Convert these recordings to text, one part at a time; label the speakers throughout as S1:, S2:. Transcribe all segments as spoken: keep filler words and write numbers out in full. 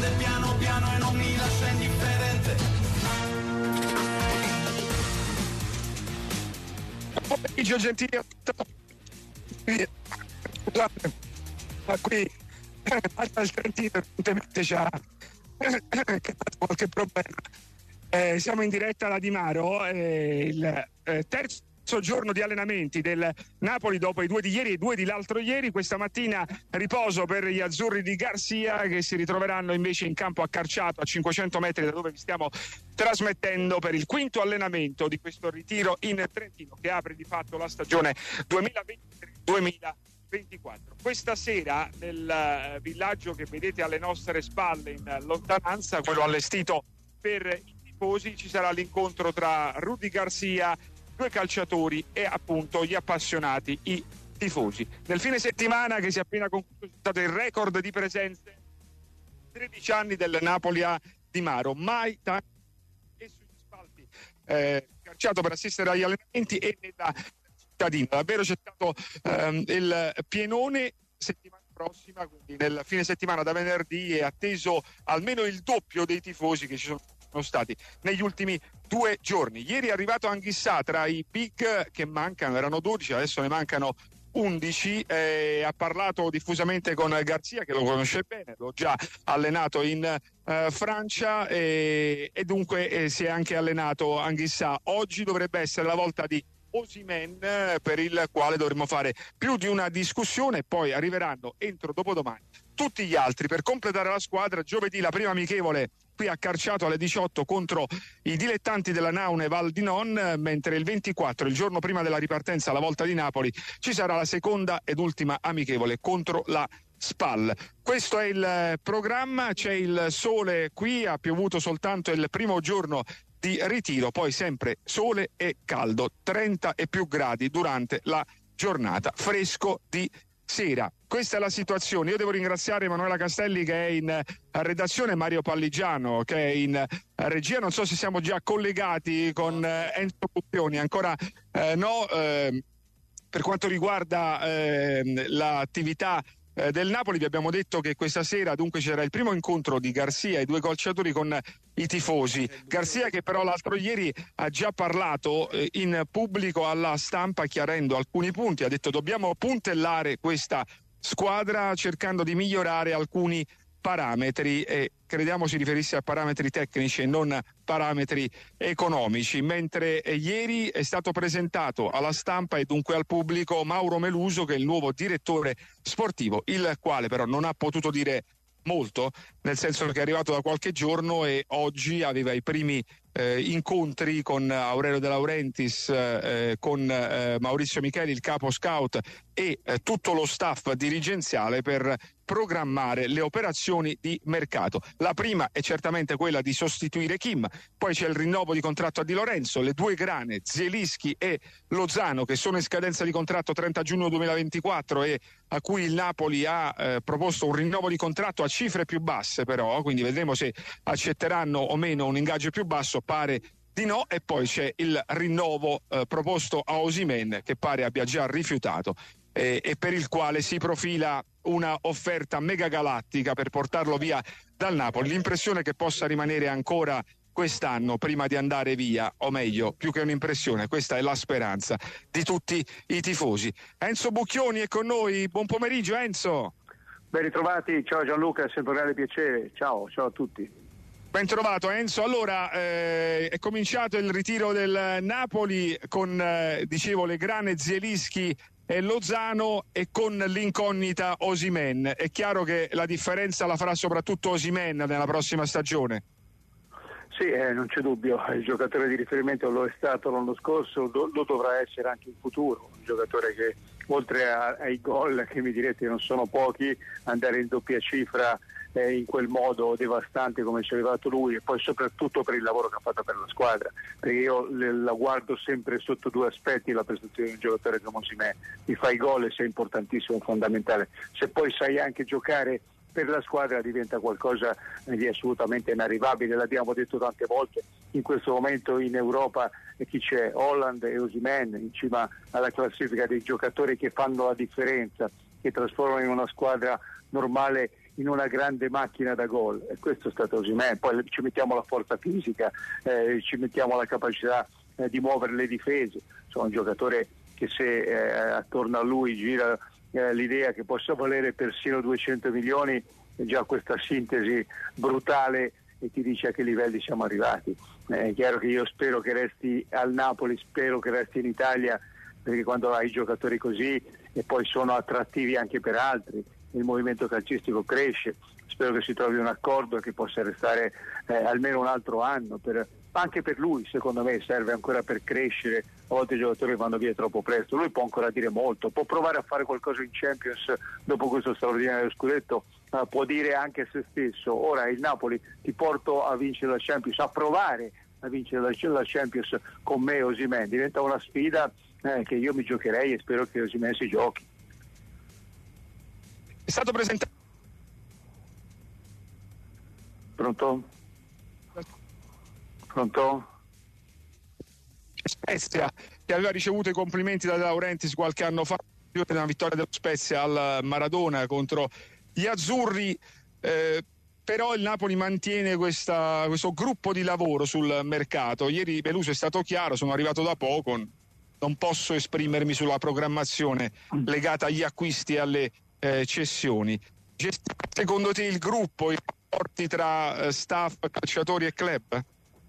S1: grande piano piano e non mi lascia indifferente.
S2: Buon pomeriggio gentili. Scusate, ma qui al Trentino evidentemente c'ha qualche problema. Eh, siamo in diretta da Di Maro, eh, il eh, terzo giorno di allenamenti del Napoli dopo i due di ieri e i due di l'altro ieri. Questa mattina riposo per gli azzurri di Garcia, che si ritroveranno invece in campo accarciato a cinquecento metri da dove vi stiamo trasmettendo per il quinto allenamento di questo ritiro in Trentino, che apre di fatto la stagione duemilaventitré duemilaventiquattro. Questa sera nel villaggio che vedete alle nostre spalle in lontananza, quello allestito per i tifosi, ci sarà l'incontro tra Rudy Garcia, due calciatori e appunto gli appassionati, i tifosi. Nel fine settimana che si è appena concluso è stato il record di presenze, tredici anni del Napoli a Di Maro, mai tanto e sugli spalti eh, calciato per assistere agli allenamenti e nella cittadina. Davvero c'è stato ehm, il pienone. Settimana prossima, quindi nel fine settimana da venerdì, è atteso almeno il doppio dei tifosi che ci sono stati negli ultimi due giorni. Ieri è arrivato Anghissà tra i big che mancano, erano dodici, adesso ne mancano undici. Eh, ha parlato diffusamente con Garzia, che lo conosce bene, l'ho già allenato in eh, Francia, eh, e dunque eh, si è anche allenato Anghissà. Oggi dovrebbe essere la volta di Osimhen, per il quale dovremmo fare più di una discussione. Poi arriveranno entro dopodomani tutti gli altri per completare la squadra. Giovedì la prima amichevole qui a Carciato alle diciotto contro i dilettanti della Naune Val di Non, mentre il ventiquattro, il giorno prima della ripartenza alla volta di Napoli, ci sarà la seconda ed ultima amichevole contro la Spal. Questo è il programma. C'è il sole qui, ha piovuto soltanto il primo giorno di ritiro, poi sempre sole e caldo, trenta e più gradi durante la giornata, fresco di sera. Questa è la situazione. Io devo ringraziare Emanuela Castelli, che è in redazione, Mario Palligiano che è in regia. Non so se siamo già collegati con Enzo Bucchioni, ancora eh, no. Eh, per quanto riguarda eh, l'attività Eh, del Napoli, vi abbiamo detto che questa sera dunque c'era il primo incontro di Garcia e due calciatori con i tifosi. Garcia, che però l'altro ieri ha già parlato eh, in pubblico alla stampa, chiarendo alcuni punti, ha detto dobbiamo puntellare questa squadra cercando di migliorare alcuni parametri, e crediamo si riferisse a parametri tecnici e non parametri economici. Mentre eh, ieri è stato presentato alla stampa e dunque al pubblico Mauro Meluso, che è il nuovo direttore sportivo, il quale però non ha potuto dire molto, nel senso che è arrivato da qualche giorno e oggi aveva i primi eh, incontri con Aurelio De Laurentiis, eh, con eh, Maurizio Micheli, il capo scout, e eh, tutto lo staff dirigenziale per programmare le operazioni di mercato. La prima è certamente quella di sostituire Kim, poi c'è il rinnovo di contratto a Di Lorenzo, le due grane Zielinski e Lozano, che sono in scadenza di contratto trenta giugno duemilaventiquattro e a cui il Napoli ha eh, proposto un rinnovo di contratto a cifre più basse, però quindi vedremo se accetteranno o meno un ingaggio più basso. Pare di no. E poi c'è il rinnovo eh, proposto a Osimhen, che pare abbia già rifiutato, eh, e per il quale si profila una offerta megagalattica per portarlo via dal Napoli. L'impressione è che possa rimanere ancora quest'anno prima di andare via, o meglio, più che un'impressione, questa è la speranza di tutti i tifosi. Enzo Bucchioni è con noi. Buon pomeriggio Enzo.
S3: Ben ritrovati, ciao Gianluca, è sempre un grande piacere, ciao, ciao a tutti.
S2: Ben trovato Enzo. Allora eh, è cominciato il ritiro del Napoli con eh, dicevo le grane Zielinski e Lozano, e con l'incognita Osimhen. È chiaro che la differenza la farà soprattutto Osimhen nella prossima stagione.
S3: Sì, eh, non c'è dubbio, il giocatore di riferimento lo è stato l'anno scorso, lo, lo dovrà essere anche in futuro, un giocatore che oltre a, ai gol, che mi direte non sono pochi, andare in doppia cifra eh, in quel modo devastante come ci è arrivato lui, e poi soprattutto per il lavoro che ha fatto per la squadra, perché io le, la guardo sempre sotto due aspetti la prestazione di un giocatore come Osimhen: mi fai gol e sei importantissimo, fondamentale, se poi sai anche giocare per la squadra diventa qualcosa di assolutamente inarrivabile. L'abbiamo detto tante volte, in questo momento in Europa chi c'è? Haaland e Osimhen in cima alla classifica dei giocatori che fanno la differenza, che trasformano in una squadra normale in una grande macchina da gol, e questo è stato Osimhen. Poi ci mettiamo la forza fisica, eh, ci mettiamo la capacità eh, di muovere le difese. Sono un giocatore che se eh, attorno a lui gira eh, l'idea che possa valere persino duecento milioni, è già questa sintesi brutale e ti dice a che livelli siamo arrivati. Eh, è chiaro che io spero che resti al Napoli, spero che resti in Italia, perché quando hai giocatori così e poi sono attrattivi anche per altri, il movimento calcistico cresce. Spero che si trovi un accordo e che possa restare eh, almeno un altro anno, per, anche per lui secondo me serve ancora per crescere. A volte i giocatori vanno via troppo presto, lui può ancora dire molto, può provare a fare qualcosa in Champions dopo questo straordinario scudetto, eh, può dire anche a se stesso: ora il Napoli ti porto a vincere la Champions, a provare a vincere la, la Champions con me e Osimhen. Diventa una sfida eh, che io mi giocherei e spero che Osimhen si giochi.
S2: È stato presentato.
S3: Pronto? Pronto?
S2: Spezia, che aveva ricevuto i complimenti da De Laurentiis qualche anno fa, una vittoria dello Spezia al Maradona contro gli azzurri, eh, però il Napoli mantiene questa, questo gruppo di lavoro sul mercato. Ieri Meluso è stato chiaro: sono arrivato da poco, non posso esprimermi sulla programmazione legata agli acquisti e alle eh, cessioni. Secondo te il gruppo, i rapporti tra eh, staff, calciatori e club?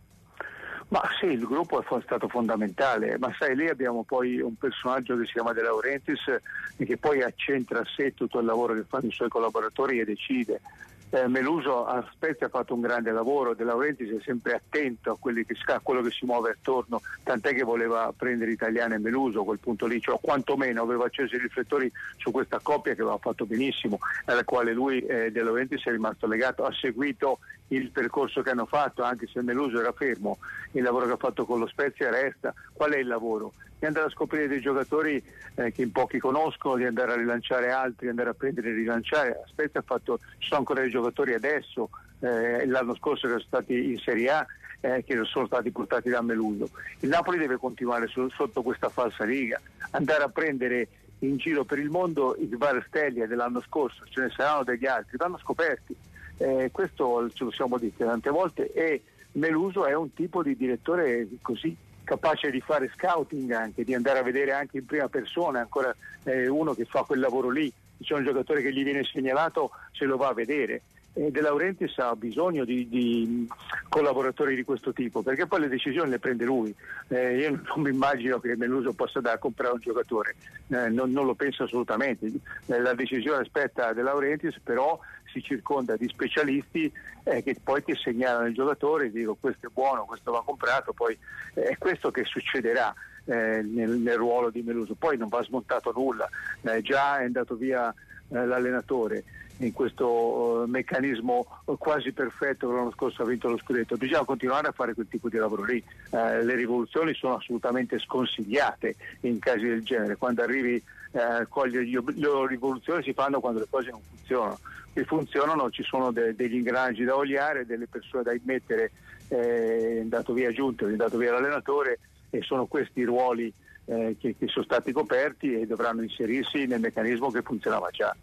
S3: Ma sì, il gruppo è stato fondamentale, ma sai, lì abbiamo poi un personaggio che si chiama De Laurentiis e che poi accentra a sé tutto il lavoro che fanno i suoi collaboratori e decide. Eh, Meluso a Spezia ha fatto un grande lavoro, De Laurentiis è sempre attento a, quelli che, a quello che si muove attorno, tant'è che voleva prendere Italiano e Meluso a quel punto lì, cioè quantomeno aveva acceso i riflettori su questa coppia che aveva fatto benissimo, alla quale lui, eh, De Laurentiis, è rimasto legato, ha seguito il percorso che hanno fatto, anche se Meluso era fermo. Il lavoro che ha fatto con lo Spezia resta. Qual è il lavoro? Di andare a scoprire dei giocatori eh, che in pochi conoscono, di andare a rilanciare altri, andare a prendere e rilanciare. La Spezia ha fatto, ci sono ancora dei giocatori adesso, eh, l'anno scorso che sono stati in Serie A, eh, che sono stati portati da Meluso. Il Napoli deve continuare su, sotto questa falsa riga, andare a prendere in giro per il mondo i Kvaratskhelia dell'anno scorso, ce ne saranno degli altri, vanno scoperti. Eh, questo ce lo siamo detti tante volte, e Meluso è un tipo di direttore così capace di fare scouting, anche di andare a vedere anche in prima persona, ancora eh, uno che fa quel lavoro lì. C'è un giocatore che gli viene segnalato, se lo va a vedere. E De Laurentiis ha bisogno di, di collaboratori di questo tipo, perché poi le decisioni le prende lui. Eh, io non mi immagino che Meluso possa andare a comprare un giocatore, eh, non, non lo penso assolutamente. Eh, la decisione spetta a De Laurentiis, però si circonda di specialisti eh, che poi ti segnalano il giocatore e dicono: questo è buono, questo va comprato. Poi eh, è questo che succederà eh, nel, nel ruolo di Meluso. Poi non va smontato nulla, eh, già è andato via eh, l'allenatore in questo uh, meccanismo quasi perfetto che l'anno scorso ha vinto lo scudetto. Bisogna continuare a fare quel tipo di lavoro lì. Eh, le rivoluzioni sono assolutamente sconsigliate in casi del genere. Quando arrivi eh, cogli, le rivoluzioni si fanno quando le cose non funzionano. Se funzionano ci sono de- degli ingranaggi da oliare, delle persone da immettere. Eh, è andato via Giunto, è andato via l'allenatore, e sono questi i ruoli eh, che, che sono stati coperti e dovranno inserirsi nel meccanismo che funzionava già.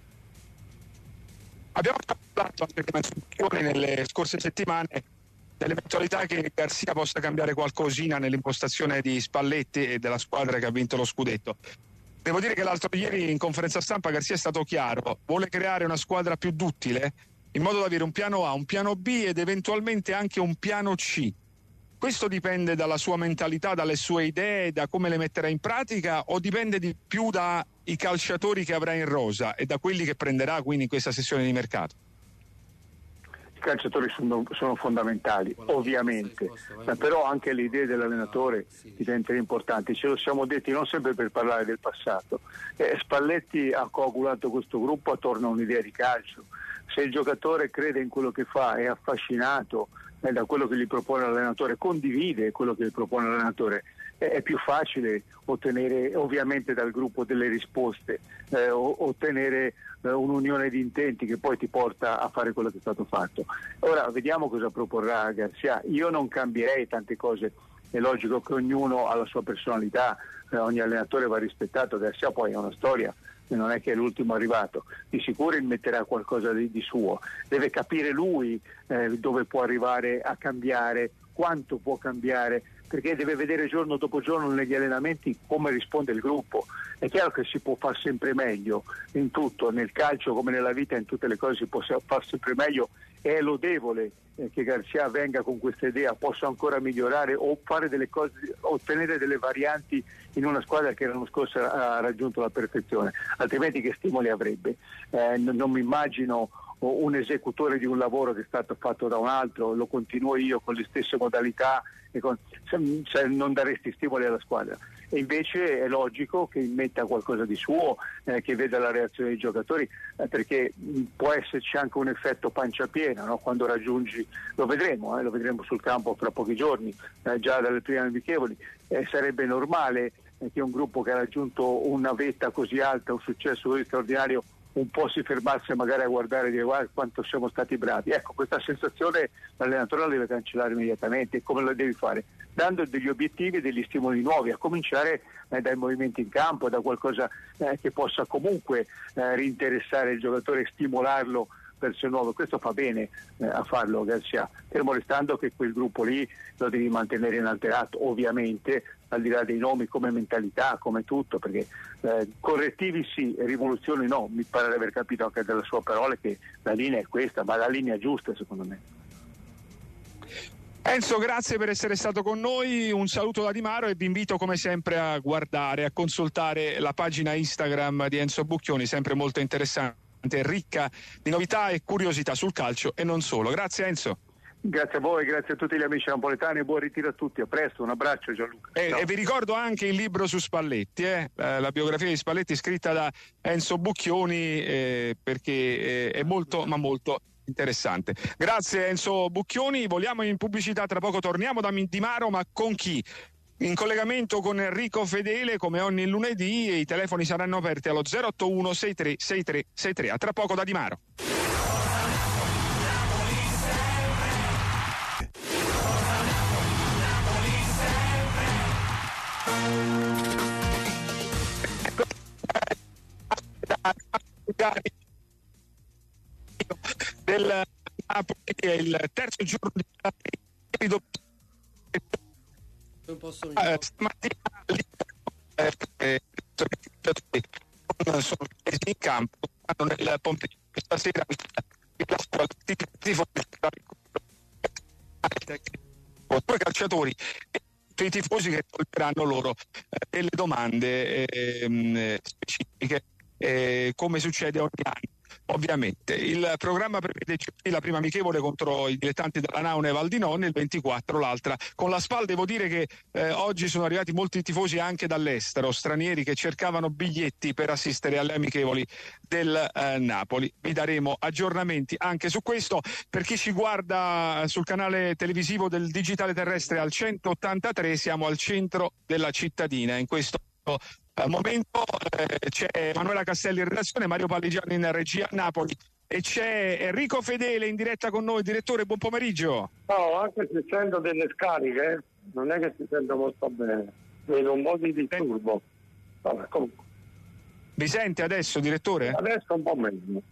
S2: Abbiamo parlato anche nelle scorse settimane dell'eventualità che Garcia possa cambiare qualcosina nell'impostazione di Spalletti e della squadra che ha vinto lo scudetto. Devo dire che l'altro ieri in conferenza stampa Garcia è stato chiaro: vuole creare una squadra più duttile in modo da avere un piano A, un piano B ed eventualmente anche un piano C. Questo dipende dalla sua mentalità, dalle sue idee, da come le metterà in pratica, o dipende di più dai calciatori che avrà in rosa e da quelli che prenderà quindi in questa sessione di mercato?
S3: I calciatori sono, sono fondamentali, ovviamente, ma però anche le idee dell'allenatore diventano importanti. Ce lo siamo detti non sempre per parlare del passato. Eh, Spalletti ha coagulato questo gruppo attorno a un'idea di calcio. Se il giocatore crede in quello che fa, è affascinato eh, da quello che gli propone l'allenatore, condivide quello che gli propone l'allenatore, eh, è più facile ottenere ovviamente dal gruppo delle risposte, eh, ottenere eh, un'unione di intenti che poi ti porta a fare quello che è stato fatto. Ora vediamo cosa proporrà Garcia. Io non cambierei tante cose è logico che ognuno ha la sua personalità, eh, ogni allenatore va rispettato, Garcia poi è una storia, non è che è l'ultimo arrivato, di sicuro metterà qualcosa di, di suo, deve capire lui eh, dove può arrivare a cambiare, quanto può cambiare, perché deve vedere giorno dopo giorno negli allenamenti come risponde il gruppo. È chiaro che si può far sempre meglio in tutto, nel calcio come nella vita, in tutte le cose si può far sempre meglio, è lodevole eh, che Garcia venga con questa idea, possa ancora migliorare o fare delle cose, ottenere delle varianti in una squadra che l'anno scorso ha raggiunto la perfezione, altrimenti che stimoli avrebbe? Eh, non, non mi immagino un esecutore di un lavoro che è stato fatto da un altro, lo continuo io con le stesse modalità, e con, se, se non daresti stimoli alla squadra. E invece è logico che metta qualcosa di suo, eh, che veda la reazione dei giocatori, eh, perché mh, può esserci anche un effetto pancia piena, no? Quando raggiungi, lo vedremo, eh, lo vedremo sul campo fra pochi giorni, eh, già dalle prime amichevoli, eh, sarebbe normale eh, che un gruppo che ha raggiunto una vetta così alta, un successo così straordinario, un po' si fermasse magari a guardare e dire guarda quanto siamo stati bravi. Ecco, questa sensazione l'allenatore la deve cancellare immediatamente. Come lo devi fare? Dando degli obiettivi e degli stimoli nuovi, a cominciare eh, dai movimenti in campo, da qualcosa eh, che possa comunque eh, rinteressare il giocatore e stimolarlo verso il nuovo. Questo fa bene eh, a farlo Garcia, fermo restando che quel gruppo lì lo devi mantenere inalterato, ovviamente al di là dei nomi, come mentalità, come tutto, perché eh, correttivi sì, rivoluzioni no. Mi pare di aver capito anche dalle sue parole che la linea è questa, ma la linea giusta secondo me.
S2: Enzo, grazie per essere stato con noi, un saluto da Di Maro e vi invito come sempre a guardare, a consultare la pagina Instagram di Enzo Bucchioni, sempre molto interessante, ricca di novità e curiosità sul calcio e non solo. Grazie Enzo.
S3: Grazie a voi, grazie a tutti gli amici napoletani e buon ritiro a tutti, a presto, un abbraccio Gianluca.
S2: E, e vi ricordo anche il libro su Spalletti, eh? La biografia di Spalletti scritta da Enzo Bucchioni, eh, perché eh, è molto ma molto interessante. Grazie Enzo Bucchioni, voliamo in pubblicità, tra poco torniamo da Di Maro, ma con chi? In collegamento con Enrico Fedele come ogni lunedì, e i telefoni saranno aperti allo zero otto uno sei tre sei tre sei tre. A tra poco da Di Maro. Del Napoli è il terzo giorno di
S4: non posso
S2: eh, stamattina eh, non sono presi in campo, hanno nel pomeriggio stasera due calciatori e tutti i tifosi che porteranno loro eh, delle domande eh, specifiche, eh, come succede ogni anno. Ovviamente il programma prevede la prima amichevole contro i dilettanti della Nauna e Valdinone, il ventiquattro l'altra con la Spal. Devo dire che eh, oggi sono arrivati molti tifosi anche dall'estero, stranieri che cercavano biglietti per assistere alle amichevoli del eh, Napoli. Vi daremo aggiornamenti anche su questo. Per chi ci guarda sul canale televisivo del Digitale Terrestre al centottantatré, siamo al centro della cittadina in questo al momento. Eh, c'è Emanuela Castelli in redazione, Mario Palligiani in regia a Napoli e c'è Enrico Fedele in diretta con noi. Direttore, buon pomeriggio.
S5: No, anche se sento delle scariche, non è che si sente molto bene, vedo un po' di disturbo. Vabbè, comunque.
S2: Vi sente adesso, direttore?
S5: Adesso un po' meno.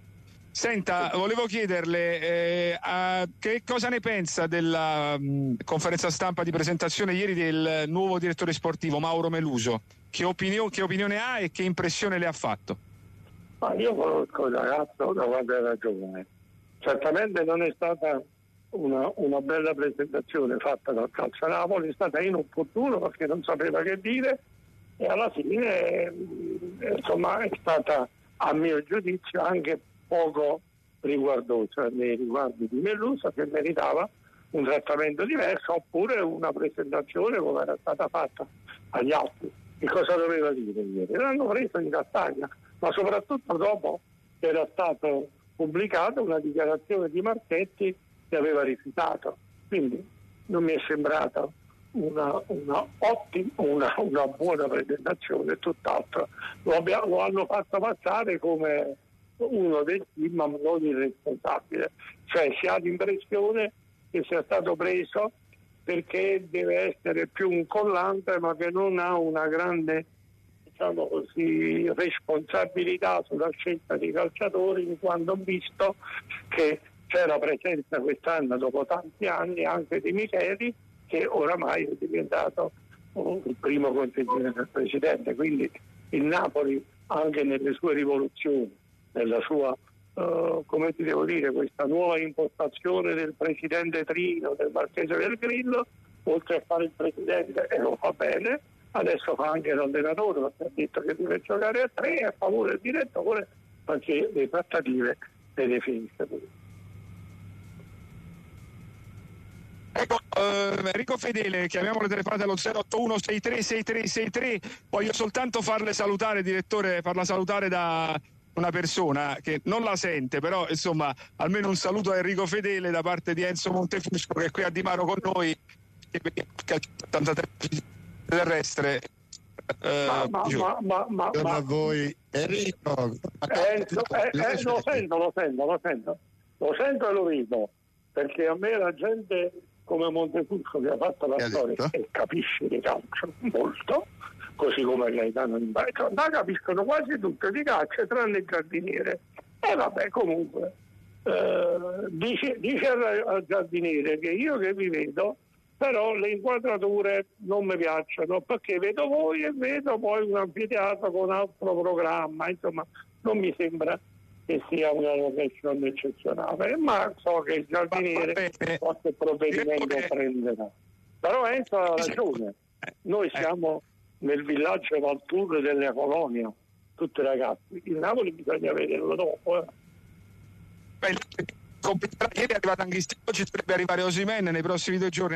S2: Senta, volevo chiederle eh, a, che cosa ne pensa della mh, conferenza stampa di presentazione ieri del nuovo direttore sportivo Mauro Meluso. Che, opinio, che opinione ha e che impressione le ha fatto?
S5: Ma io conosco il ragazzo da quando era giovane. Certamente non è stata una, una bella presentazione fatta dal Calcio Napoli, è stata inopportuna perché non sapeva che dire e alla fine eh, insomma è stata, a mio giudizio, anche poco riguardosa nei riguardi di Meluso, che meritava un trattamento diverso oppure una presentazione come era stata fatta agli altri. Che cosa doveva dire ieri? L'hanno preso in castagna, ma soprattutto dopo era stata pubblicata una dichiarazione di Marchetti che aveva rifiutato. Quindi non mi è sembrata una, una ottima, una, una buona presentazione, tutt'altro. Lo, abbiamo, lo hanno fatto passare come uno del team, ma non il responsabile. Cioè si ha l'impressione che sia stato preso perché deve essere più un collante, ma che non ha una grande, diciamo così, responsabilità sulla scelta dei calciatori, in quanto ho visto che c'è la presenza quest'anno, dopo tanti anni, anche di Micheli, che oramai è diventato il primo consigliere del presidente. Quindi il Napoli, anche nelle sue rivoluzioni, nella sua, uh, come ti devo dire, questa nuova impostazione del presidente Trino, del Marchese del Grillo, oltre a fare il presidente, e lo fa bene, adesso fa anche l'allenatore, perché ha detto che deve giocare a tre, a favore del direttore, perché le trattative le definisce.
S2: Ecco, eh, Enrico Fedele, chiamiamo le telefonate allo zero otto uno sei tre sei tre sei tre. Voglio soltanto farle salutare, direttore, farla salutare da una persona che non la sente, però insomma almeno un saluto a Enrico Fedele da parte di Enzo Montefusco, che è qui a Di Maro con noi, che ottantatré terrestre. Eh,
S5: ma, ma, ma, ma, ma, ma,
S6: a voi Enrico.
S5: Enzo, eh, eh, lo sento, lo sento, lo sento, lo sento e lo vedo, perché a me la gente come Montefusco, che ha fatto la storia e capisce di calcio molto, così come Gaetano in Baito, ma capiscono quasi tutto di calcio tranne il giardiniere. E vabbè, comunque eh, dice, dice al, al giardiniere che io che vi vedo, però le inquadrature non mi piacciono, perché vedo voi e vedo poi un anfiteatro con altro programma, insomma non mi sembra che sia una location eccezionale, ma so che il giardiniere qualche provvedimento prenderà. Però Enzo ha ragione, noi siamo nel villaggio Valtour delle Colonie, tutti ragazzi, il Napoli bisogna vederlo dopo. Eh.
S2: Beh, ieri è arrivato anche oggi dovrebbe arrivare Osimhen nei prossimi due giorni.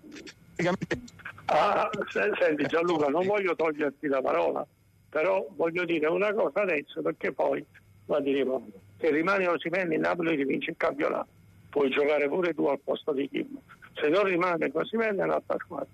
S5: Ah, senti Gianluca, non voglio toglierti la parola, però voglio dire una cosa adesso, perché poi ma diremo, se rimane Osimhen il Napoli rivince il campionato, puoi giocare pure tu al posto di Kim, se non rimane Osimhen è un'altra squadra.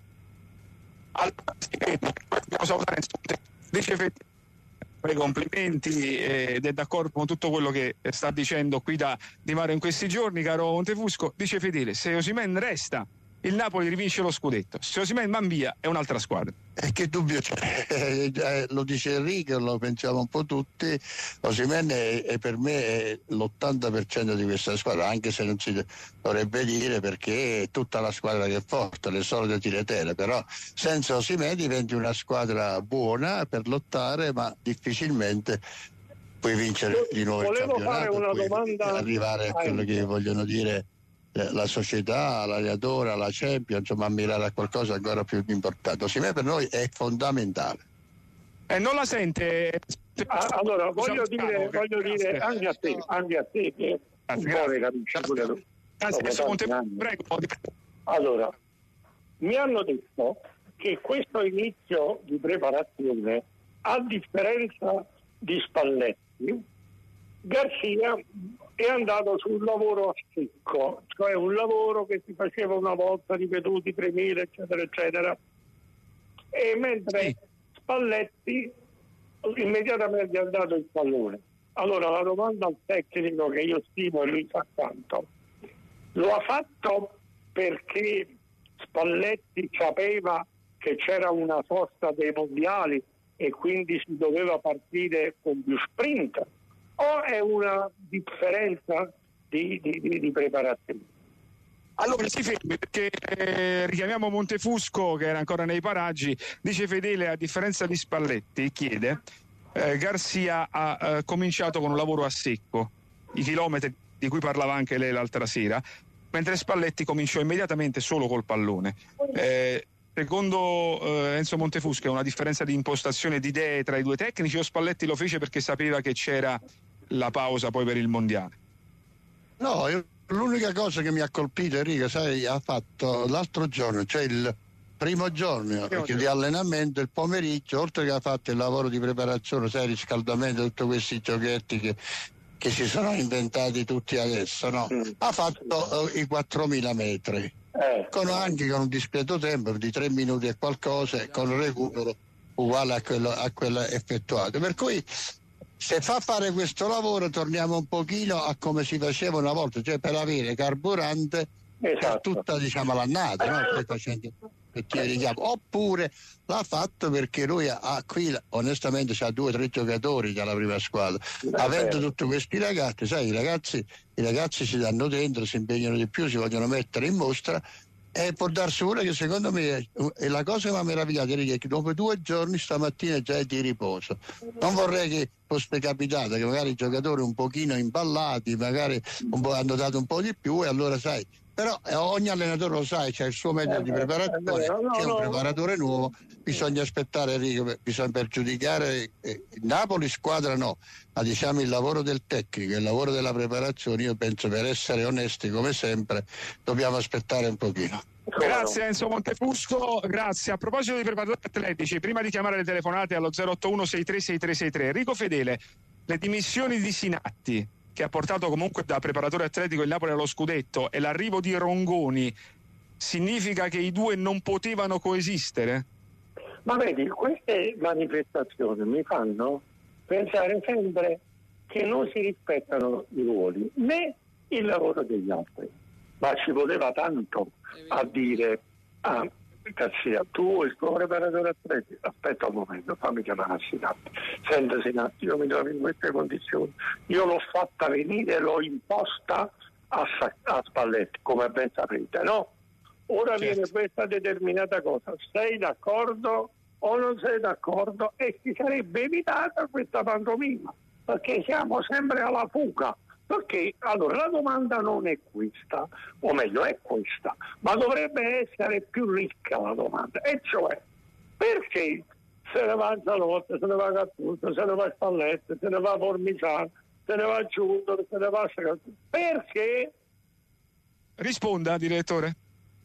S2: Allora, dice Fedele, i complimenti ed è d'accordo con tutto quello che sta dicendo qui da Di Maro in questi giorni, caro Montefusco. Dice Fedele, se Osimhen resta il Napoli rivince lo scudetto, se Osimhen va via è un'altra squadra.
S6: E che dubbio c'è? Eh, lo dice Enrico, lo pensiamo un po' tutti. Osimhen è, è per me è l'ottanta per cento di questa squadra, anche se non si dovrebbe dire, perché è tutta la squadra che è forte, le solite tiretele, però senza Osimhen diventi una squadra buona per lottare, ma difficilmente puoi vincere di nuovo il campionato,
S5: una
S6: puoi
S5: domanda
S6: arrivare a quello che vogliono dire la società, l'allenatore, la Champions, insomma, ammirare a qualcosa ancora più importante. Osimhen per noi è fondamentale.
S2: E eh, non la sente?
S5: Ah, allora voglio dire, voglio dire anche a te, anche a te che un po' ne capisci pure tu. Allora, mi hanno detto che questo inizio di preparazione, a differenza di Spalletti, Garzia è andato sul lavoro a secco, cioè un lavoro che si faceva una volta, ripetuti tremila eccetera eccetera, e mentre sì. Spalletti immediatamente ha dato il pallone. Allora la domanda al tecnico, che io stimo e lui sa quanto, lo ha fatto perché Spalletti sapeva che c'era una sosta dei mondiali e quindi si doveva partire con più sprint, o è una differenza di, di, di, di preparazione?
S2: Allora si fermi, perché eh, richiamiamo Montefusco, che era ancora nei paraggi. Dice Fedele, a differenza di Spalletti, chiede, eh, Garzia ha eh, cominciato con un lavoro a secco, i chilometri di cui parlava anche lei l'altra sera, mentre Spalletti cominciò immediatamente solo col pallone. Eh, secondo eh, Enzo Montefusco è una differenza di impostazione, di idee tra i due tecnici, o Spalletti lo fece perché sapeva che c'era la pausa poi per il mondiale?
S6: No, io, l'unica cosa che mi ha colpito, Enrico, sai, ha fatto l'altro giorno, cioè il primo giorno di allenamento, il pomeriggio, oltre che ha fatto il lavoro di preparazione, sai, riscaldamento, tutti questi giochetti che, che si sono inventati tutti adesso, no? Mm. Ha fatto uh, i quattromila metri, eh. con anche con un discreto tempo di tre minuti e qualcosa, e con un recupero uguale a quello, a quello effettuato. Per cui se fa fare questo lavoro torniamo un pochino a come si faceva una volta, cioè per avere carburante
S5: Esatto.
S6: per tutta, diciamo, l'annata, no? Stai facendo perché richiamo. Oppure l'ha fatto perché lui ha, ha qui onestamente c'ha due o tre giocatori dalla prima squadra.
S5: Beh,
S6: Avendo
S5: beh.
S6: tutti questi ragazzi, sai, i ragazzi, i ragazzi si danno dentro, si impegnano di più, si vogliono mettere in mostra. E può darsi pure che secondo me è la cosa che mi ha meravigliato è che dopo due giorni stamattina già è di riposo. Non vorrei che fosse capitato che magari i giocatori un pochino imballati, magari un po' hanno dato un po' di più e allora sai, però eh, ogni allenatore lo sa, c'è il suo metodo di preparazione,
S5: no, no,
S6: c'è un
S5: no.
S6: preparatore nuovo, bisogna aspettare Enrico, bisogna per giudicare eh, Napoli squadra no, ma diciamo il lavoro del tecnico, il lavoro della preparazione, io penso per essere onesti come sempre dobbiamo aspettare un pochino.
S2: Grazie Enzo Montefusco, grazie. A proposito di preparatori atletici, prima di chiamare le telefonate allo zero otto uno sei tre sei tre sei tre, Enrico Fedele, le dimissioni di Sinatti, che ha portato comunque da preparatore atletico il Napoli allo scudetto, e l'arrivo di Rongoni, significa che i due non potevano coesistere?
S5: Ma vedi, queste manifestazioni mi fanno pensare sempre che non si rispettano i ruoli né il lavoro degli altri, ma ci voleva tanto a dire a Garcia, tu il tuo preparatore atletico, aspetta un momento, fammi chiamare a Sinatti, senta Sinatti, io mi trovo in queste condizioni, io l'ho fatta venire, l'ho imposta a, a Spalletti, come ben sapete, no? Ora
S2: certo.
S5: Viene questa determinata cosa, sei d'accordo o non sei d'accordo? E si sarebbe evitata questa pantomima, perché siamo sempre alla fuga. Perché allora la domanda non è questa, o meglio è questa, ma dovrebbe essere più ricca la domanda, e cioè perché se ne va a Zanotti, se ne va a Gattuso, se ne va a Spalletti, se ne va a Formiciano, se ne va a Giuntoli, se ne va a Sagazzi, perché?
S2: Risponda, direttore.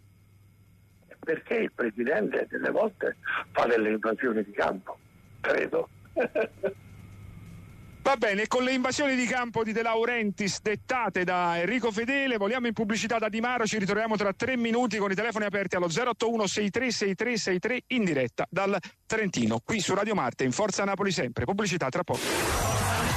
S5: Perché il presidente delle volte fa delle invasioni di campo, credo.
S2: Va bene, con le invasioni di campo di De Laurentiis dettate da Enrico Fedele, voliamo in pubblicità da Di Maro, ci ritroviamo tra tre minuti con i telefoni aperti allo zero otto uno sei tre sei tre sei tre in diretta dal Trentino, qui su Radio Marte, in Forza Napoli sempre. Pubblicità tra poco.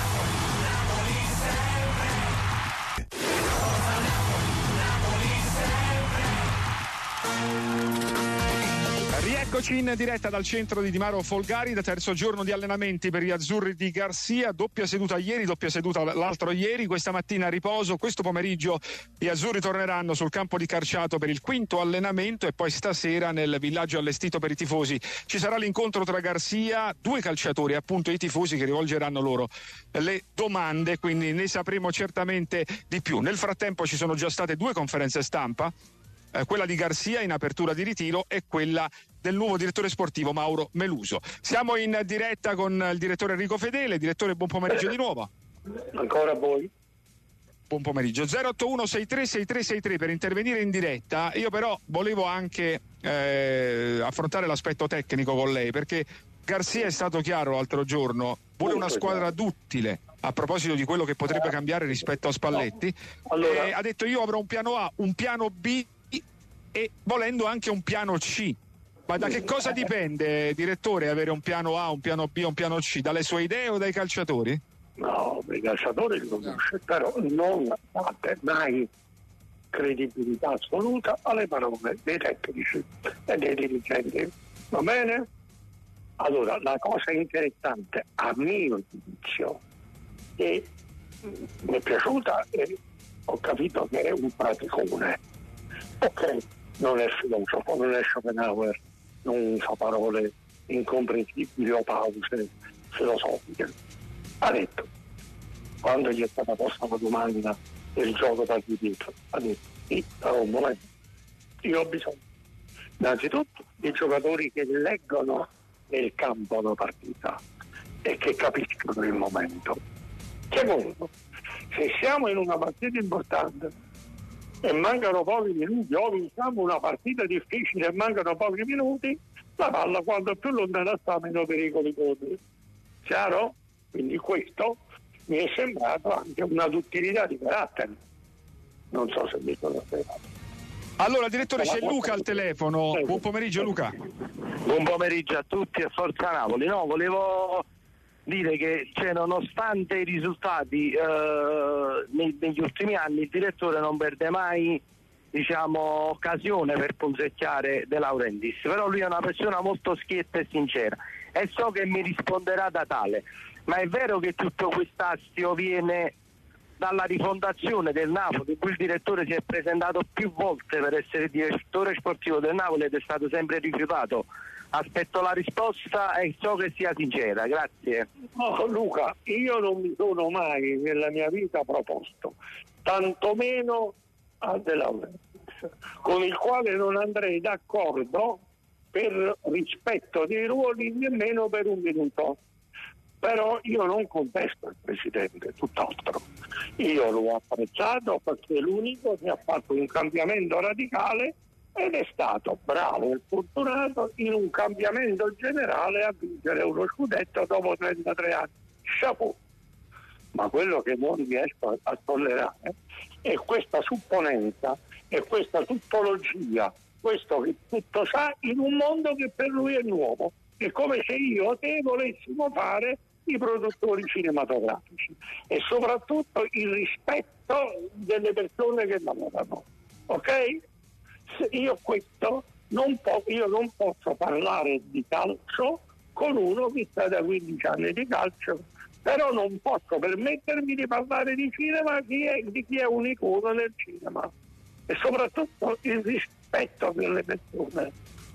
S2: Rieccoci in diretta dal centro di Di Maro Folgari, da terzo giorno di allenamenti per gli azzurri di Garcia, doppia seduta ieri, doppia seduta l'altro ieri, questa mattina a riposo, questo pomeriggio gli azzurri torneranno sul campo di Carciato per il quinto allenamento e poi stasera nel villaggio allestito per i tifosi ci sarà l'incontro tra Garcia, due calciatori, appunto i tifosi che rivolgeranno loro le domande, quindi ne sapremo certamente di più. Nel frattempo ci sono già state due conferenze stampa, Eh, quella di Garcia in apertura di ritiro e quella del nuovo direttore sportivo Mauro Meluso. Siamo in diretta con il direttore Enrico Fedele. Direttore, buon pomeriggio di nuovo.
S5: Ancora voi?
S2: Buon pomeriggio. zero otto uno sei tre sei tre sei tre per intervenire in diretta. Io però volevo anche eh, affrontare l'aspetto tecnico con lei, perché Garcia è stato chiaro l'altro giorno, vuole una squadra duttile a proposito di quello che potrebbe cambiare rispetto a Spalletti.
S5: Allora,
S2: eh, ha detto io avrò un piano A, un piano B e volendo anche un piano C. Ma da che cosa dipende, direttore, avere un piano A, un piano B, un piano C? Dalle sue idee o dai calciatori?
S5: no, i calciatori li conosce, però non date mai credibilità assoluta alle parole dei tecnici e dei dirigenti. Va bene? Allora, la cosa interessante a mio giudizio e mi è piaciuta e ho capito che è un praticone. Ok, non è filosofo, non è Schopenhauer, non fa parole incomprensibili o pause filosofiche. Ha detto, quando gli è stata posta la domanda del gioco da qui dietro, ha detto, sì, però un momento, io ho bisogno innanzitutto di giocatori che leggono nel campo una partita e che capiscono il momento. Secondo, se siamo in una partita importante e mancano pochi minuti, o vinciamo una partita difficile e mancano pochi minuti, la palla quanto più lontana sta meno pericoli corre. Chiaro? Quindi questo mi è sembrato anche una duttilità di carattere. Non so se mi sono spiegato.
S2: Allora, direttore, c'è Luca al telefono. Buon pomeriggio, Luca.
S7: Buon pomeriggio a tutti e Forza Napoli. No, volevo dire che, cioè, nonostante i risultati eh, nei, negli ultimi anni, il direttore non perde mai diciamo, occasione per punzecchiare De Laurentiis, però lui è una persona molto schietta e sincera e so che mi risponderà da tale. Ma è vero che tutto quest'astio viene dalla rifondazione del Napoli, in cui il direttore si è presentato più volte per essere direttore sportivo del Napoli ed è stato sempre rifiutato? Aspetto la risposta e so che sia sincera, grazie.
S5: Oh, Luca, io non mi sono mai nella mia vita proposto, tantomeno a De Laurentiis, con il quale non andrei d'accordo per rispetto dei ruoli nemmeno per un minuto. Però io non contesto il Presidente, tutt'altro. Io l'ho apprezzato perché è l'unico che ha fatto un cambiamento radicale ed è stato bravo e fortunato in un cambiamento generale a vincere uno scudetto dopo trentatré anni. Chapeau. Ma quello che non riesco a tollerare è questa supponenza e questa tuttologia, questo che tutto sa in un mondo che per lui è nuovo. È come se io o te volessimo fare i produttori cinematografici e soprattutto il rispetto delle persone che lavorano, ok? Se io questo non, po- io non posso parlare di calcio con uno che sta da quindici anni di calcio, però non posso permettermi di parlare di cinema chi è, di chi è un'icona nel cinema, e soprattutto il rispetto delle persone.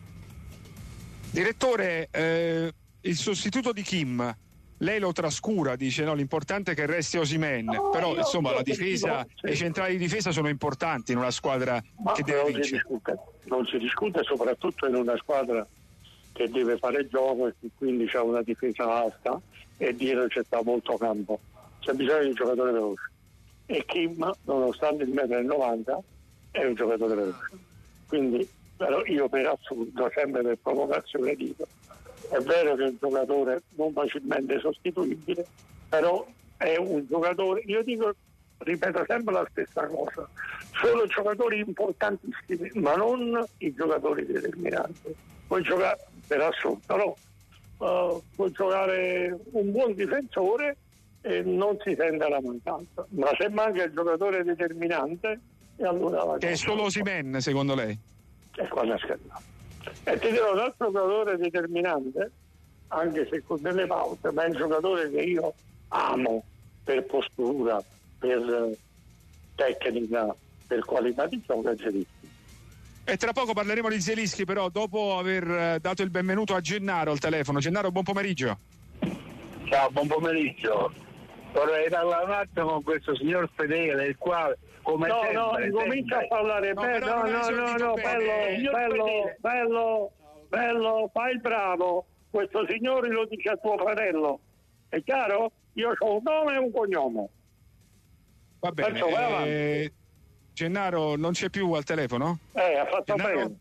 S2: Direttore, eh, il sostituto di Kim, lei lo trascura, dice no, l'importante è che resti Osimhen, no, però io, insomma io la difesa dico, sì. I centrali di difesa sono importanti in una squadra Ma che deve
S5: non
S2: vincere.
S5: Si discute, non si discute soprattutto in una squadra che deve fare gioco e che quindi c'ha una difesa alta e dietro c'è sta molto campo, c'è bisogno di un giocatore veloce e Kim, nonostante il metro e novanta, è un giocatore veloce, quindi però io per assurdo, sempre per provocazione dico, è vero che è un giocatore non facilmente sostituibile, però è un giocatore, io dico, ripeto sempre la stessa cosa, sono giocatori importantissimi, ma non i giocatori determinanti. Puoi giocare, per assurdo, no? Uh, puoi giocare un buon difensore e non si sente la mancanza, ma se manca il giocatore determinante, e allora la
S2: che è solo Osimhen, secondo lei?
S5: E quando scherzo. E ti dirò un altro giocatore determinante, anche se con delle paute, ma è un giocatore che io amo per postura, per tecnica, per qualità di gioco, è Zielinski.
S2: E tra poco parleremo di Zielinski, però dopo aver dato il benvenuto a Gennaro al telefono. Gennaro, buon pomeriggio.
S7: Ciao, buon pomeriggio. Vorrei parlare un attimo con questo signor Fedele, il quale come
S5: no,
S7: sempre,
S5: no, comincia a parlare
S2: no,
S5: bene, no, no, no, no, bello, bello, bello, bello, fai il bravo, questo signore lo dice a tuo fratello, è chiaro? Io ho un nome e un cognome.
S2: Va bene,
S5: Perciò,
S2: eh, Gennaro non c'è più al telefono?
S5: Eh, ha fatto
S2: Gennaro?
S5: bene.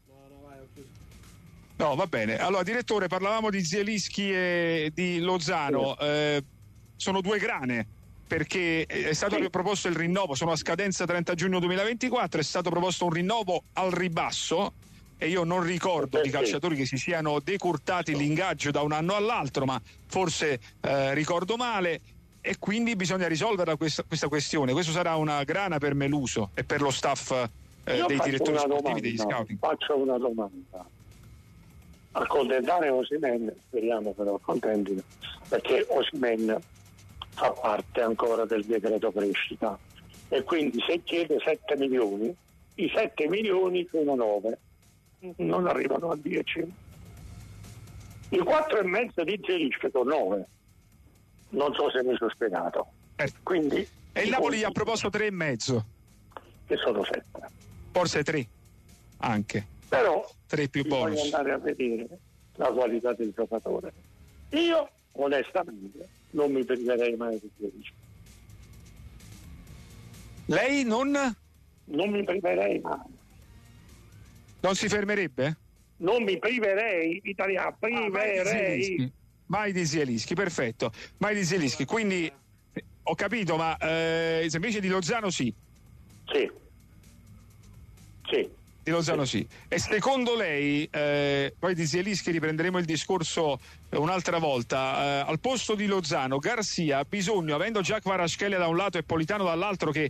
S2: No, va bene. Allora, direttore, parlavamo di Zielinski e di Lozano, sì. eh, sono due grane, perché è stato sì. proposto il rinnovo, sono a scadenza trenta giugno duemilaventiquattro, è stato proposto un rinnovo al ribasso e io non ricordo di calciatori che si siano decurtati l'ingaggio da un anno all'altro, ma forse eh, ricordo male, e quindi bisogna risolvere questa, questa questione. Questo sarà una grana per Meluso e per lo staff eh, dei direttori sportivi,
S5: domanda,
S2: degli scouting.
S5: Faccio una domanda. Accontentare Osimhen, speriamo però accontentino, perché Osimhen fa parte ancora del decreto crescita e quindi se chiede sette milioni, i sette milioni sono nove, non arrivano a dieci. I quattro e mezzo di Zielinski sono nove, non so se mi sono spiegato.
S2: Eh.
S5: Quindi,
S2: e il Napoli gli ha proposto tre e mezzo,
S5: che sono sette,
S2: forse tre anche,
S5: però
S2: tre più bonus.
S5: Voglio andare a vedere la qualità del giocatore. Io onestamente non mi priverei mai di Zielinski.
S2: Lei non?
S5: Non mi priverei mai.
S2: Non si fermerebbe?
S5: Non mi priverei, italiano, priverei.
S2: Ah, mai di Zielinski, perfetto. Mai di Zielinski, quindi ho capito, ma eh, se invece di Lozano sì.
S5: Sì. Sì.
S2: Di Lozano sì. E secondo lei, eh, poi di Zielinski riprenderemo il discorso un'altra volta, eh, al posto di Lozano Garcia ha bisogno, avendo già Kvaratskhelia da un lato e Politano dall'altro che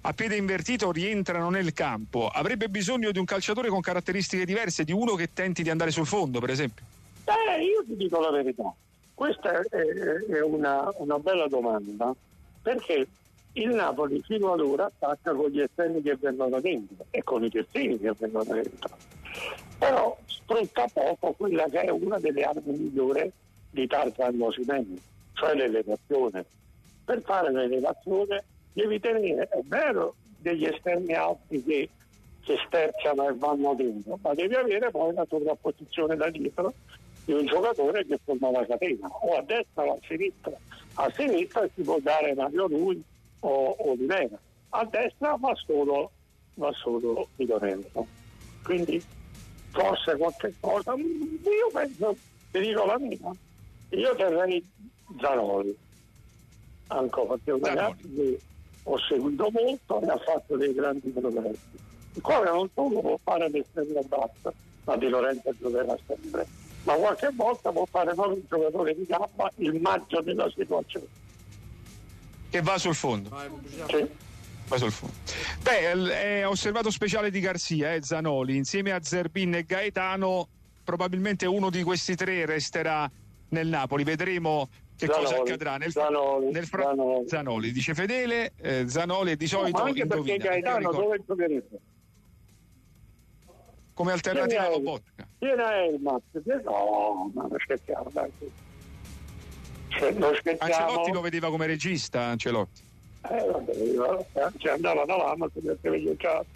S2: a piede invertito rientrano nel campo, avrebbe bisogno di un calciatore con caratteristiche diverse, di uno che tenti di andare sul fondo, per esempio?
S5: Eh, io ti dico la verità, questa è, è una, una bella domanda, perché il Napoli fino ad ora attacca con gli esterni che vengono dentro e con i terzini che vengono dentro, però sfrutta poco quella che è una delle armi migliori di Tarzan Osimhen, cioè l'elevazione. Per fare l'elevazione devi tenere, è vero, degli esterni alti che, che sterciano e vanno dentro, ma devi avere poi la sovrapposizione da dietro di un giocatore che forma la catena, o a destra o a sinistra. A sinistra si può dare Mario Rui o, o Olivera, a destra va solo, va solo Di Lorenzo. Quindi forse qualche cosa, io penso, ti dico la mia, io terrei Zanoli ancora, perché è un ragazzo che ho seguito molto e ha fatto dei grandi progressi. Il quale non solo può fare l'estrema bassa, ma Di Lorenzo giocherà sempre, ma qualche volta può fare proprio un giocatore di gamba il maggio della situazione.
S2: Che va sul fondo.
S5: Sì.
S2: Va sul fondo. Beh, è osservato speciale di Garcia, eh, Zanoli, insieme a Zerbin e Gaetano, probabilmente uno di questi tre resterà nel Napoli. Vedremo che
S5: Zanoli,
S2: cosa accadrà nel,
S5: Zanoli,
S2: nel fra-
S5: Zanoli.
S2: Zanoli dice Fedele, eh, Zanoli è di solito
S5: no, ma anche
S2: indovina,
S5: perché Gaetano dove giocherebbe?
S2: Come alternativa alla Lobotka.
S5: Tiene Elmas, no, ma non scherziamo, dai. Cioè, non scherziamo.
S2: Ancelotti lo vedeva come regista, Ancelotti.
S5: Eh vabbè, ci andava da là, ma si metteva giocato.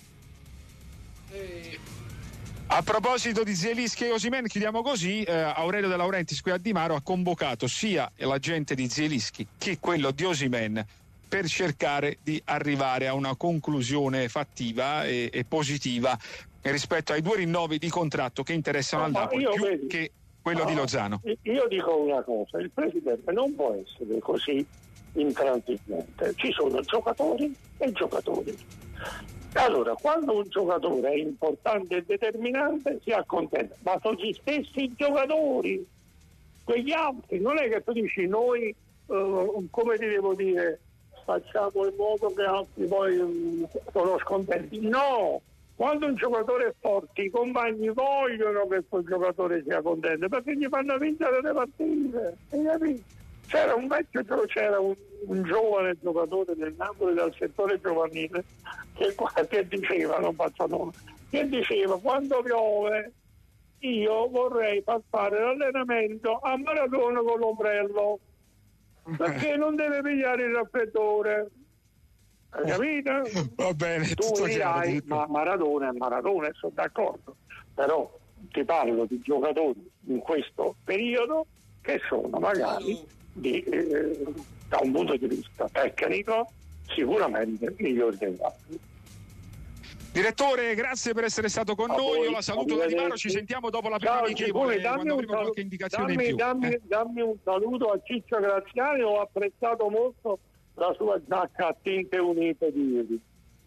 S2: A proposito di Zielinski e Osimhen, chiudiamo così, eh, Aurelio De Laurentiis qui a Di Maro ha convocato sia l'agente di Zielinski che quello di Osimhen per cercare di arrivare a una conclusione fattiva e, e positiva rispetto ai due rinnovi di contratto che interessano al
S5: no,
S2: Napoli più
S5: vedi,
S2: che quello
S5: no,
S2: di Lozano.
S5: Io dico una cosa, il presidente non può essere così intransigente, ci sono giocatori e giocatori. Allora, quando un giocatore è importante e determinante si accontenta, ma sono gli stessi giocatori, quegli altri, non è che tu dici noi, uh, come ti devo dire, facciamo in modo che altri poi um, sono scontenti. No, quando un giocatore è forte i compagni vogliono che quel giocatore sia contento perché gli fanno vincere le partite, hai capito? C'era un vecchio, c'era un, un giovane giocatore del Napoli dal settore giovanile che, che diceva, non faccio nome, che diceva quando piove io vorrei far fare l'allenamento a Maradona con l'ombrello perché non deve pigliare il raffreddore, hai capito?
S2: Va bene,
S5: tu
S2: tutto chiaro,
S5: dirai, ma Maradona è Maradona, sono d'accordo, però ti parlo di giocatori in questo periodo che sono magari di, eh, da un punto di vista tecnico sicuramente migliori degli altri.
S2: Direttore, grazie per essere stato con
S5: A
S2: noi.
S5: voi,
S2: Io la saluto da Di Maro, ci sentiamo dopo la prima
S5: Ciao,
S2: amichevole,
S5: Cipuri, dammi
S2: quando
S5: un
S2: avremo
S5: saluto,
S2: qualche indicazione
S5: dammi,
S2: in più.
S5: dammi,
S2: eh.
S5: dammi un saluto a Ciccio Graziani, ho apprezzato molto la sua giacca a tinte unite di ieri.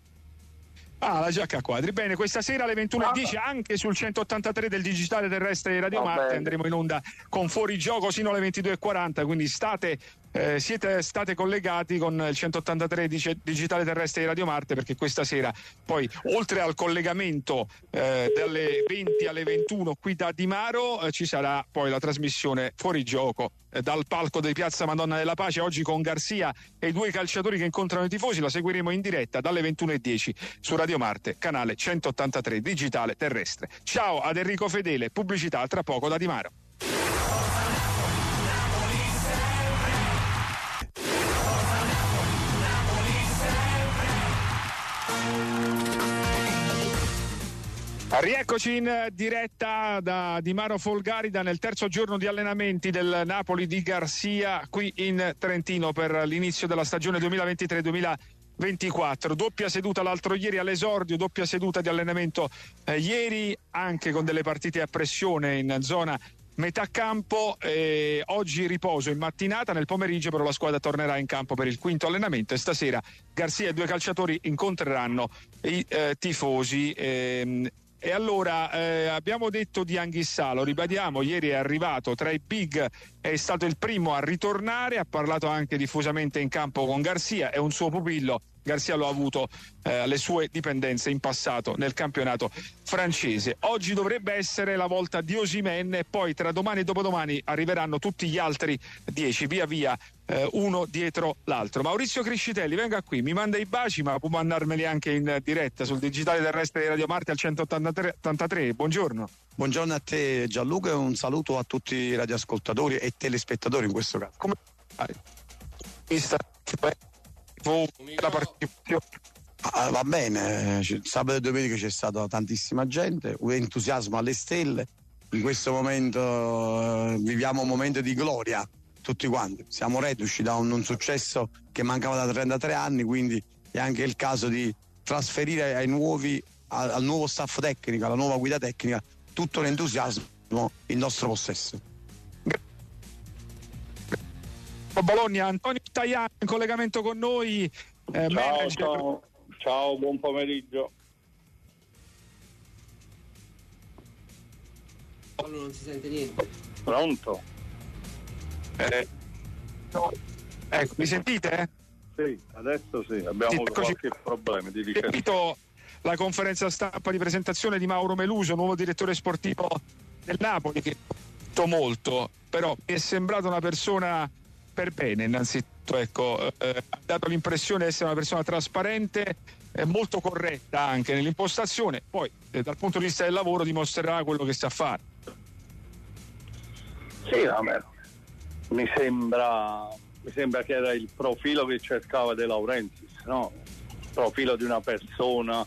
S2: Ah, la giacca a quadri. Bene, questa sera alle ventuno e dieci anche sul centottantatré del digitale terrestre di Radio Marte andremo in onda con Fuorigioco sino alle ventidue e quaranta, quindi state eh, siete state collegati con il centottantatré dice, digitale terrestre di Radio Marte, perché questa sera poi oltre al collegamento eh, dalle venti alle ventuno qui da Di Maro eh, ci sarà poi la trasmissione Fuorigioco eh, dal palco di Piazza Madonna della Pace, oggi con Garcia e i due calciatori che incontrano i tifosi. La seguiremo in diretta dalle ventuno e dieci su Radio Marte, canale centottantatré digitale terrestre. Ciao ad Enrico Fedele, pubblicità tra poco da Di Maro. Rieccoci in diretta da Di Maro Folgarida nel terzo giorno di allenamenti del Napoli di Garcia qui in Trentino per l'inizio della stagione duemilaventitré duemilaventiquattro. Doppia seduta l'altro ieri all'esordio, doppia seduta di allenamento eh, ieri anche con delle partite a pressione in zona metà campo. Eh, oggi riposo in mattinata, nel pomeriggio però la squadra tornerà in campo per il quinto allenamento e stasera Garcia e due calciatori incontreranno i eh, tifosi. Ehm, E allora eh, abbiamo detto di Anghissà, lo ribadiamo, ieri è arrivato tra i big, è stato il primo a ritornare, ha parlato anche diffusamente in campo con Garcia, è un suo pupillo Garcia lo ha avuto eh, alle sue dipendenze in passato nel campionato francese. Oggi dovrebbe essere la volta di Osimhen e poi tra domani e dopodomani arriveranno tutti gli altri dieci via via, eh, uno dietro l'altro. Maurizio Criscitelli, venga qui, mi manda i baci, ma può mandarmeli anche in diretta sul digitale terrestre di Radio Marte al centottantatré. Buongiorno.
S8: Buongiorno a te Gianluca e un saluto a tutti i radioascoltatori e telespettatori in questo caso.
S2: Come vista la partecipazione?
S8: Ah, va bene, sabato e domenica c'è stata tantissima gente, un entusiasmo alle stelle. In questo momento eh, viviamo un momento di gloria tutti quanti. Siamo reduci da un, un successo che mancava da trentatré anni, quindi è anche il caso di trasferire ai nuovi, al, al nuovo staff tecnico, alla nuova guida tecnica, tutto l'entusiasmo in nostro possesso.
S2: Bologna, Antonio Tajani in collegamento con noi. Eh,
S9: ciao, ciao, ciao, buon pomeriggio.
S4: Non si sente niente.
S9: Pronto?
S2: Eh, no. Ecco, mi sentite?
S9: Sì, adesso sì, abbiamo sì, avuto qualche problema di
S2: ricerca. La conferenza stampa di presentazione di Mauro Meluso, nuovo direttore sportivo del Napoli, che ha molto, però mi è sembrata una persona per bene, innanzitutto, ecco, eh, ha dato l'impressione di essere una persona trasparente, eh, molto corretta anche nell'impostazione, poi eh, dal punto di vista del lavoro dimostrerà quello che sa fare.
S9: Sì, vabbè. mi sembra mi sembra che era il profilo che cercava De Laurentiis, no? Il profilo di una persona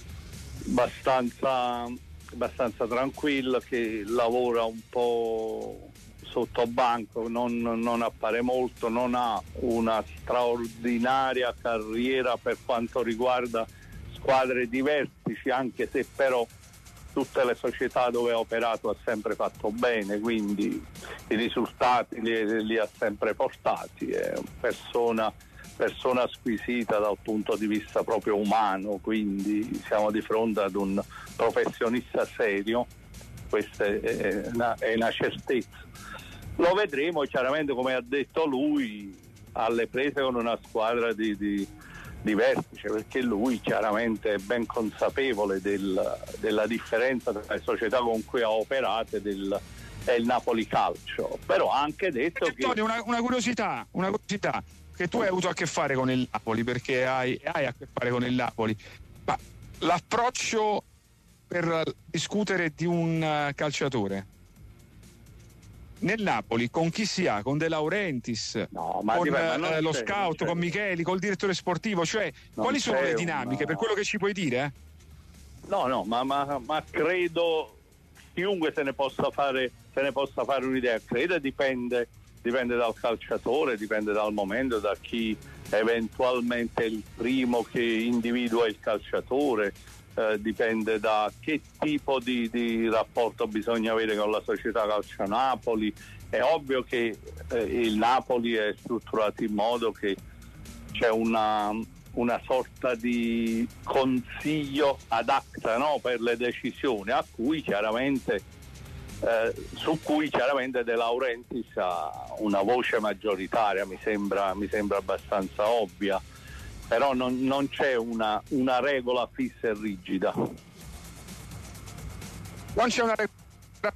S9: abbastanza abbastanza tranquilla, che lavora un po' sotto banco, non, non appare molto, non ha una straordinaria carriera per quanto riguarda squadre di vertici, anche se però tutte le società dove ha operato ha sempre fatto bene, quindi i risultati li, li ha sempre portati. È una persona, persona squisita dal punto di vista proprio umano, quindi siamo di fronte ad un professionista serio, questa è una, è una certezza. Lo vedremo chiaramente, come ha detto lui, alle prese con una squadra di, di, di vertice, perché lui chiaramente è ben consapevole del, della differenza tra le società con cui ha operato e del, e il Napoli Calcio. Però ha anche detto
S2: perché,
S9: che...
S2: Antonio, una, una curiosità, una curiosità, che tu hai avuto a che fare con il Napoli, perché hai, hai a che fare con il Napoli, ma l'approccio per discutere di un calciatore nel Napoli con chi si ha? Con De Laurentiis,
S9: no, ma
S2: con
S9: dipende, ma
S2: eh, lo
S9: c'è,
S2: scout, con Micheli, col direttore sportivo, cioè non quali sono le dinamiche, una... per quello che ci puoi dire?
S9: No, no, ma, ma, ma credo chiunque se ne possa fare se ne possa fare un'idea, credo dipende dipende dal calciatore, dipende dal momento, da chi eventualmente è il primo che individua il calciatore, eh, dipende da che tipo di, di rapporto bisogna avere con la società Calcio Napoli. È ovvio che eh, il Napoli è strutturato in modo che c'è una, una sorta di consiglio ad acta, no? Per le decisioni, a cui chiaramente Eh, su cui chiaramente De Laurentiis ha una voce maggioritaria, mi sembra, mi sembra abbastanza ovvia, però non, non c'è una, una regola fissa e rigida.
S2: Non c'è una regola.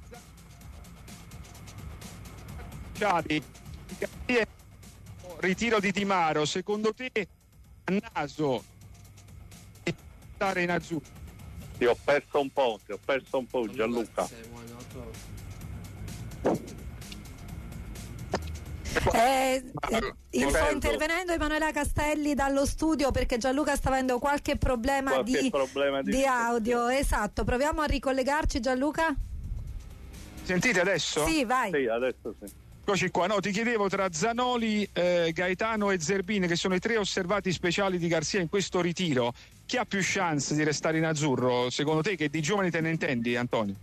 S2: Ritiro di Di Maro, secondo te a naso stare in azzurro?
S9: Ti ho perso un po', ti ho perso un po', Gianluca.
S10: Eh, eh, sto intervenendo Emanuela Castelli dallo studio perché Gianluca sta avendo qualche problema,
S9: qualche
S10: di,
S9: problema di,
S10: di audio. Esatto, proviamo a ricollegarci, Gianluca.
S2: Sentite adesso?
S10: Sì, vai.
S9: Sì, adesso sì.
S2: Eccoci qua, no, ti chiedevo tra Zanoli, eh, Gaetano e Zerbini, che sono i tre osservati speciali di Garcia in questo ritiro, chi ha più chance di restare in azzurro? Secondo te, che di giovani te ne intendi, Antonio?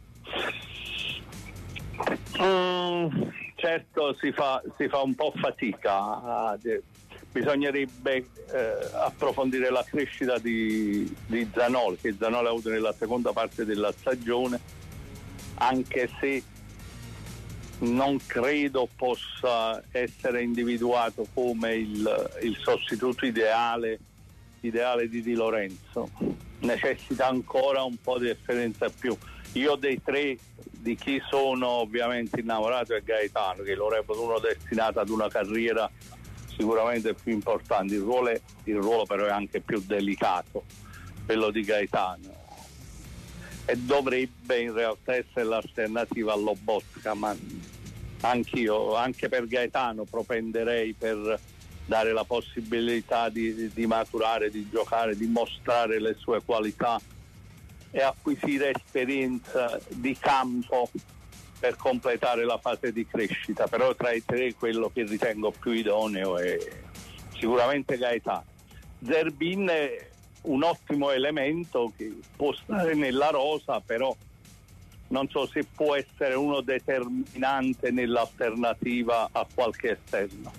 S9: Mm, certo, si fa, si fa un po' fatica, eh, bisognerebbe eh, approfondire la crescita di, di Zanoli, che Zanoli ha avuto nella seconda parte della stagione, anche se non credo possa essere individuato come il, il sostituto ideale ideale di Di Lorenzo, necessita ancora un po' di esperienza in più. Io dei tre, di chi sono ovviamente innamorato è Gaetano, che lo reputo uno destinato ad una carriera sicuramente più importante. Il ruolo, è, il ruolo però è anche più delicato, quello di Gaetano, e dovrebbe in realtà essere l'alternativa a Lobotka, ma anch'io, anche per Gaetano propenderei per dare la possibilità di, di maturare, di giocare, di mostrare le sue qualità e acquisire esperienza di campo per completare la fase di crescita. Però tra i tre quello che ritengo più idoneo è sicuramente Gaetano. Zerbin è un ottimo elemento che può stare nella rosa, però non so se può essere uno determinante nell'alternativa a qualche esterno.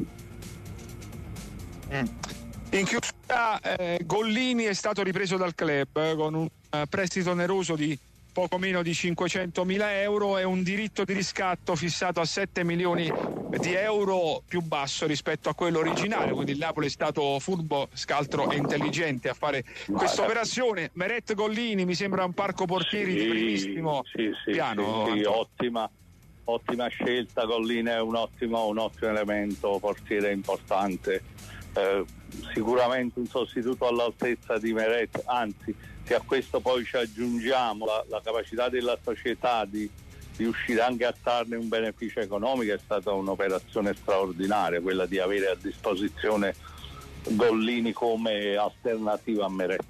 S2: Mm. In chiusura, eh, Gollini è stato ripreso dal club eh, con un uh, prestito oneroso di poco meno di cinquecentomila euro e un diritto di riscatto fissato a sette milioni di euro, più basso rispetto a quello originale. Quindi il Napoli è stato furbo, scaltro e intelligente a fare questa operazione. Meret Gollini mi sembra un parco portieri
S9: sì,
S2: di primissimo
S9: sì, sì,
S2: piano.
S9: Sì, sì, ottima, ottima scelta. Gollini è un ottimo, un ottimo elemento, portiere importante. Eh, sicuramente un sostituto all'altezza di Meret, anzi se a questo poi ci aggiungiamo la, la capacità della società di, di uscire anche a trarne un beneficio economico, è stata un'operazione straordinaria quella di avere a disposizione Gollini come alternativa a Meret.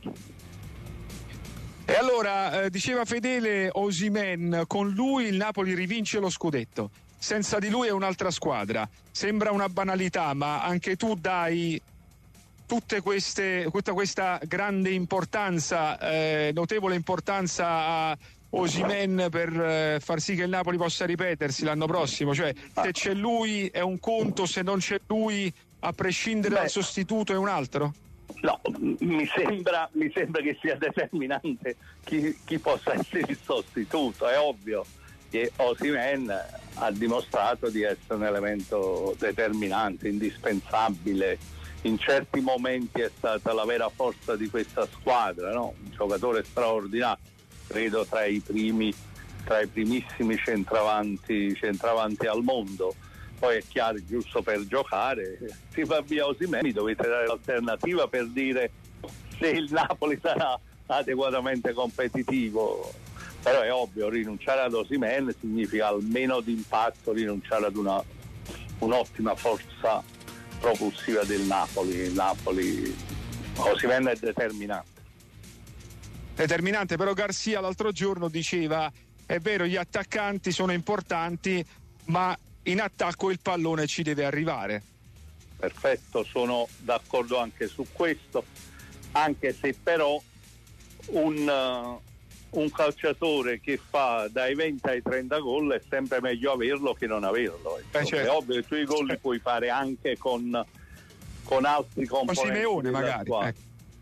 S2: E allora eh, diceva Fedele Osimhen, con lui il Napoli rivince lo scudetto. Senza di lui è un'altra squadra. Sembra una banalità, ma anche tu dai tutte queste, tutta questa grande importanza, eh, notevole importanza a Osimhen per eh, far sì che il Napoli possa ripetersi l'anno prossimo. Cioè, se c'è lui è un conto, se non c'è lui, a prescindere Beh, dal sostituto, è un altro?
S9: No, mi sembra, mi sembra che sia determinante chi, chi possa essere il sostituto. È ovvio che Osimhen ha dimostrato di essere un elemento determinante, indispensabile. In certi momenti è stata la vera forza di questa squadra, no? Un giocatore straordinario, credo tra i primi, tra i primissimi centravanti, centravanti al mondo. Poi è chiaro, giusto per giocare, si fa via Osimhen, mi dovete dare l'alternativa per dire se il Napoli sarà adeguatamente competitivo. Però è ovvio, rinunciare ad Osimhen significa almeno d'impatto rinunciare ad una un'ottima forza propulsiva del Napoli. Il Napoli, Osimhen è determinante.
S2: Determinante, però Garcia l'altro giorno diceva: è vero, gli attaccanti sono importanti, ma in attacco il pallone ci deve arrivare.
S9: Perfetto, sono d'accordo anche su questo, anche se però un, uh, un calciatore che fa dai venti ai trenta gol è sempre meglio averlo che non averlo.
S2: Beh, certo.
S9: È ovvio che tu i gol li puoi fare anche con, con altri componenti.
S2: Con Simeone magari. Ecco.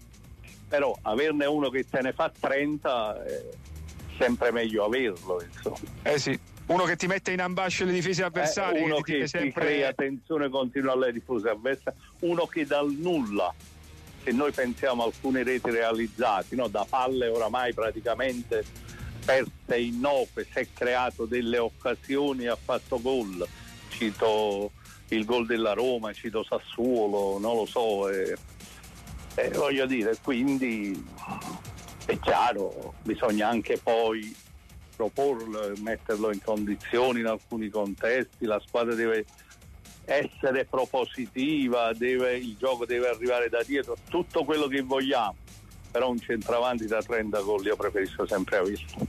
S9: Però averne uno che te ne fa trenta è sempre meglio averlo, insomma.
S2: Eh sì. Uno che ti mette in ambasce le difese avversarie,
S9: eh, uno
S2: che,
S9: che,
S2: ti, sempre...
S9: ti crea tensione continua alle difese avversarie, uno che dal nulla, se noi pensiamo a alcune reti realizzate, no, da palle oramai praticamente perse innocue, si è creato delle occasioni e ha fatto gol. Cito il gol della Roma, cito Sassuolo, non lo so, e, e voglio dire, quindi è chiaro, bisogna anche poi proporlo, metterlo in condizioni in alcuni contesti. La squadra deve essere propositiva, deve, il gioco deve arrivare da dietro, tutto quello che vogliamo, però un centravanti da trenta gol io preferisco sempre averlo.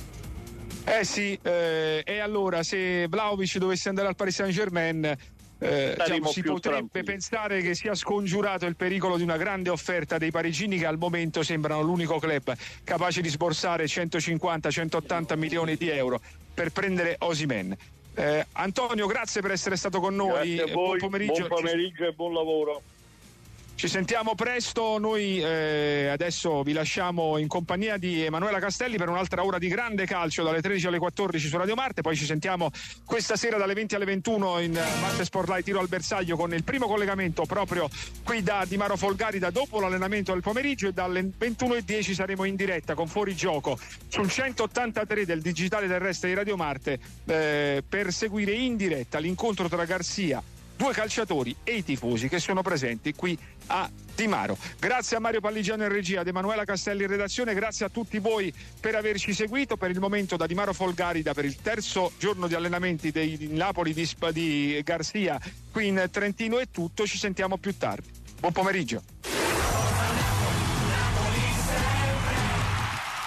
S2: Eh sì, eh, e allora se Vlahovic dovesse andare al Paris Saint-Germain, Eh, diciamo, si potrebbe tranquilli. pensare che sia scongiurato il pericolo di una grande offerta dei parigini, che al momento sembrano l'unico club capace di sborsare centocinquanta centottanta milioni di euro per prendere Osimhen. Eh, Antonio, grazie per essere stato con noi.
S9: Grazie a voi,
S2: buon pomeriggio,
S9: buon pomeriggio e buon lavoro.
S2: Ci sentiamo presto, noi eh, adesso vi lasciamo in compagnia di Emanuela Castelli per un'altra ora di grande calcio dalle tredici alle quattordici su Radio Marte, poi ci sentiamo questa sera dalle venti alle ventuno in Marte Sport Tiro al bersaglio con il primo collegamento proprio qui da Di Maro Folgarida dopo l'allenamento del pomeriggio, e dalle ventuno e dieci saremo in diretta con Fuorigioco sul centottantatré del digitale terrestre di Radio Marte eh, per seguire in diretta l'incontro tra Garzia, due calciatori e i tifosi che sono presenti qui a Di Maro. Grazie a Mario Palligiano in regia, ad Emanuela Castelli in redazione, grazie a tutti voi per averci seguito. Per il momento da Di Maro Folgarida per il terzo giorno di allenamenti dei di Napoli di, di Garzia qui in Trentino è tutto, ci sentiamo più tardi. Buon pomeriggio.